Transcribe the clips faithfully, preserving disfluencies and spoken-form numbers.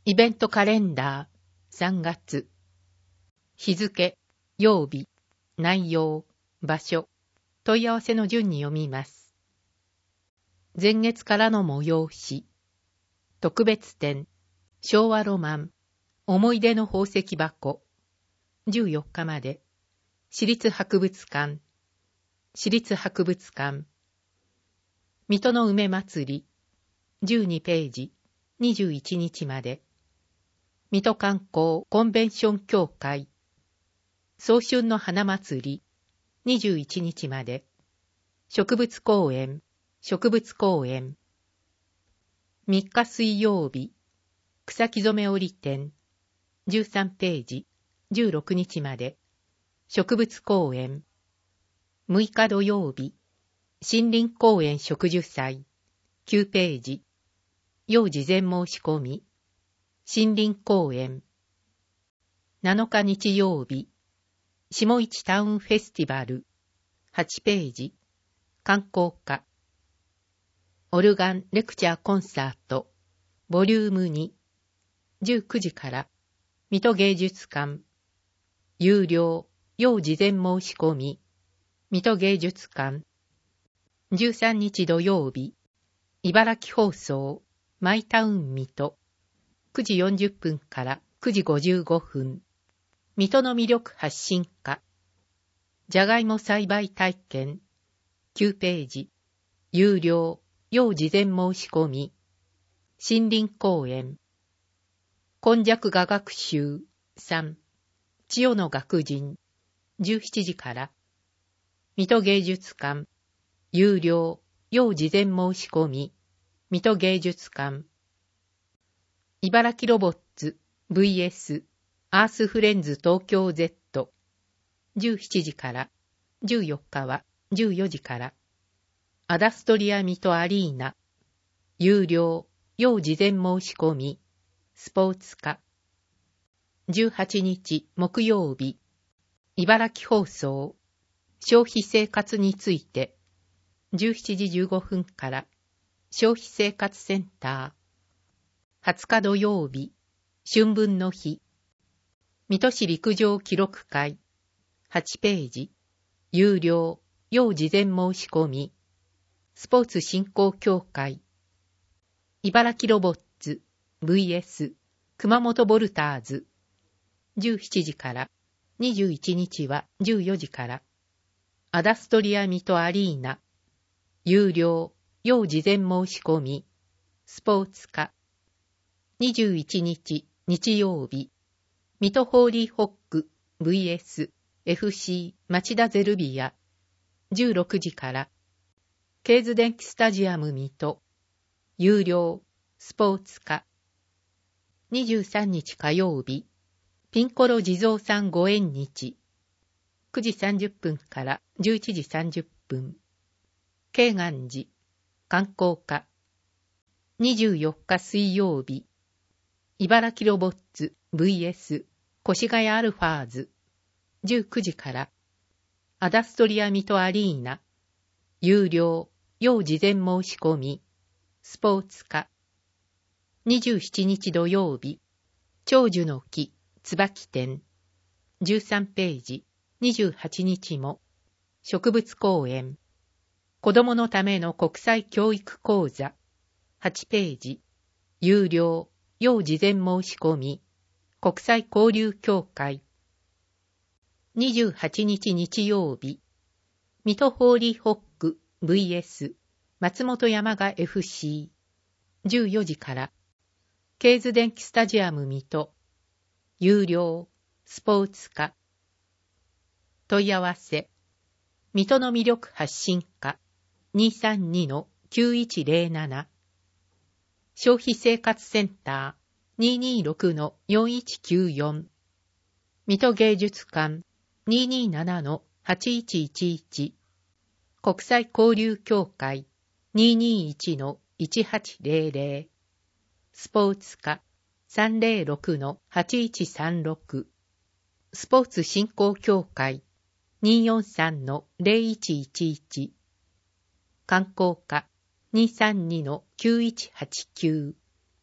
イベントカレンダーさんがつ。日付、曜日、内容、場所、問い合わせの順に読みます。前月からの催し、特別展、昭和ロマン、思い出の宝石箱、じゅうよっかまで、市立博物館、市立博物館、水戸の梅祭り、じゅうにページ、にじゅういちにちまで、水戸観光コンベンション協会、早春の花祭り、にじゅういちにちまで、植物公園、植物公園、みっか水曜日、草木染め織店、じゅうさんページ、じゅうろくにちまで、植物公園、むいか土曜日、森林公園植樹祭、きゅうページ、要事前申し込み、森林公園、なのか日曜日、下市タウンフェスティバル、はちページ、観光課、オルガンレクチャーコンサート、ボリュームに、じゅうくじから、水戸芸術館、有料、要事前申し込み、水戸芸術館、じゅうさんにち土曜日、茨城放送、マイタウン水戸、くじよんじゅっぷんからくじごじゅうごふん、水戸の魅力発信課、じゃがいも栽培体験、きゅうページ、有料、要事前申し込み、森林公園、今昔雅学習さん、千代の学人、じゅうしちじから、水戸芸術館、有料、要事前申し込み、水戸芸術館、茨城ロボッツ ブイエス アースフレンズ東京 Z、じゅうしちじから、じゅうよっかはじゅうよじから、アダストリア水戸アリーナ、有料、要事前申し込み、スポーツ課、じゅうはちにち木曜日、茨城放送、消費生活について、じゅうしちじじゅうごふんから、消費生活センター、はつか土曜日、春分の日、水戸市陸上記録会、はちページ、有料、要事前申し込み、スポーツ振興協会、茨城ロボッツ ブイエス 熊本ボルターズ、じゅうしちじから、にじゅういちにちはじゅうよじから、アダストリア水戸アリーナ、有料、要事前申し込み、スポーツ課、にじゅういちにち日曜日、水戸ホーリーホック ブイエス エフシー 町田ゼルビア、じゅうろくじから、ケーズ電気スタジアム水戸、有料、スポーツ課、にじゅうさんにち火曜日、ピンコロ地蔵さんご縁日、くじさんじゅっぷんからじゅういちじさんじゅっぷん、慶願寺、観光課、にじゅうよっか水曜日、茨城ロボッツ ブイエス 越谷アルファーズ、じゅうくじから、アダストリア水戸アリーナ、有料、要事前申し込み、スポーツ課、にじゅうしちにち土曜日、長寿の木、椿店、じゅうさんページ、にじゅうはちにちも、植物公園、子供のための国際教育講座、はちページ、有料、要事前申し込み、国際交流協会、にじゅうはちにち日曜日、水戸ホーリーホック ブイエス 松本山雅 エフシー、じゅうよじから、ケーズ電気スタジアム水戸、有料、スポーツ課、問い合わせ、水戸の魅力発信課 にさんにのきゅういちゼロなな、消費生活センター ににろくのよんいちきゅうよん、水戸芸術館 ににななのはちいちいちいち、国際交流協会 ににいちのいちはちゼロゼロ、スポーツ課 さんぜろろくのはちいちさんろく、スポーツ振興協会 によんさんのゼロいちいちいち、観光課 にさんにのきゅういちはちきゅう、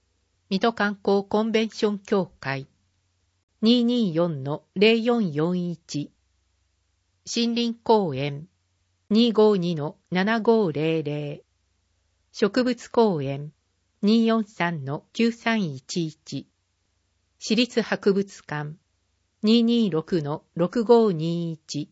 水戸観光コンベンション協会 にーにーよんのゼロよんよんいち 森林公園 にーごにのななごゼロゼロ 植物公園 にーよんさんのきゅうさんいちいち 市立博物館 にーにーろくのろくごにいち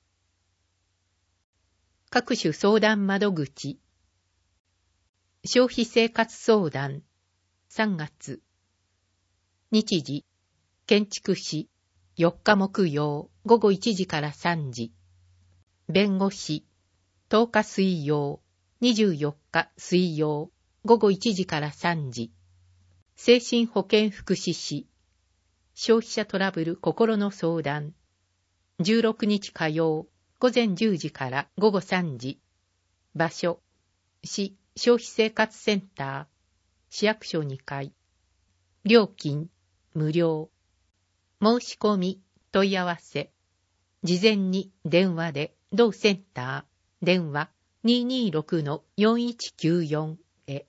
各種相談窓口消費生活相談さんがつ日時建築士よっか木曜ごごいちじからさんじ弁護士とおか水曜にじゅうよっか水曜ごごいちじからさんじ精神保健福祉士消費者トラブル心の相談じゅうろくにち火曜午前じゅうじからごごさんじ場所市消費生活センター市役所にかい料金無料申し込み問い合わせ事前に電話で同センター電話 にーにーろくのよんいちきゅうよん へ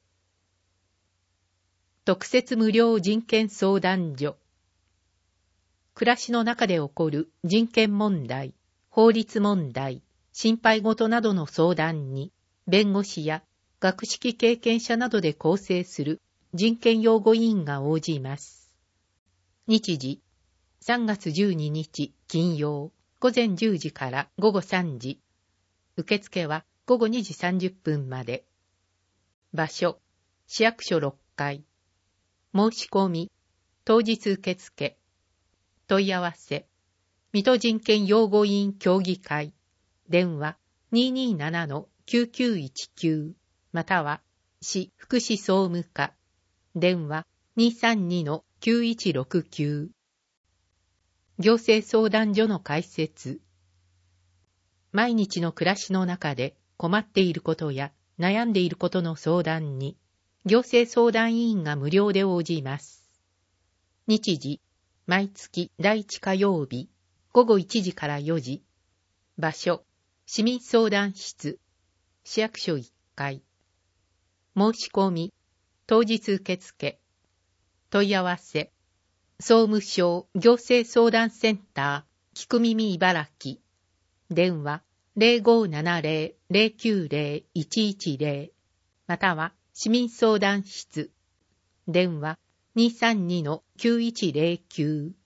特設無料人権相談所暮らしの中で起こる人権問題法律問題心配事などの相談に弁護士や学識経験者などで構成する人権擁護委員が応じます。日時さんがつじゅうににち金曜午前じゅうじからごごさんじ受付はごごにじさんじゅっぷんまで場所市役所ろっかい申し込み当日受付問い合わせ水戸人権擁護委員協議会電話 にーにーななのきゅうきゅういちきゅう または市福祉総務課電話 にーさんにのきゅういちろくきゅう 行政相談所の開設毎日の暮らしの中で困っていることや悩んでいることの相談に行政相談委員が無料で応じます。日時毎月だいいち火曜日ごごいちじからよじ場所市民相談室市役所いっかい申し込み当日受付問い合わせ総務省行政相談センター聞く耳茨城電話 ゼロごななゼロ ゼロきゅうゼロ いちいちゼロ または市民相談室電話 にーさんにのきゅういちゼロきゅう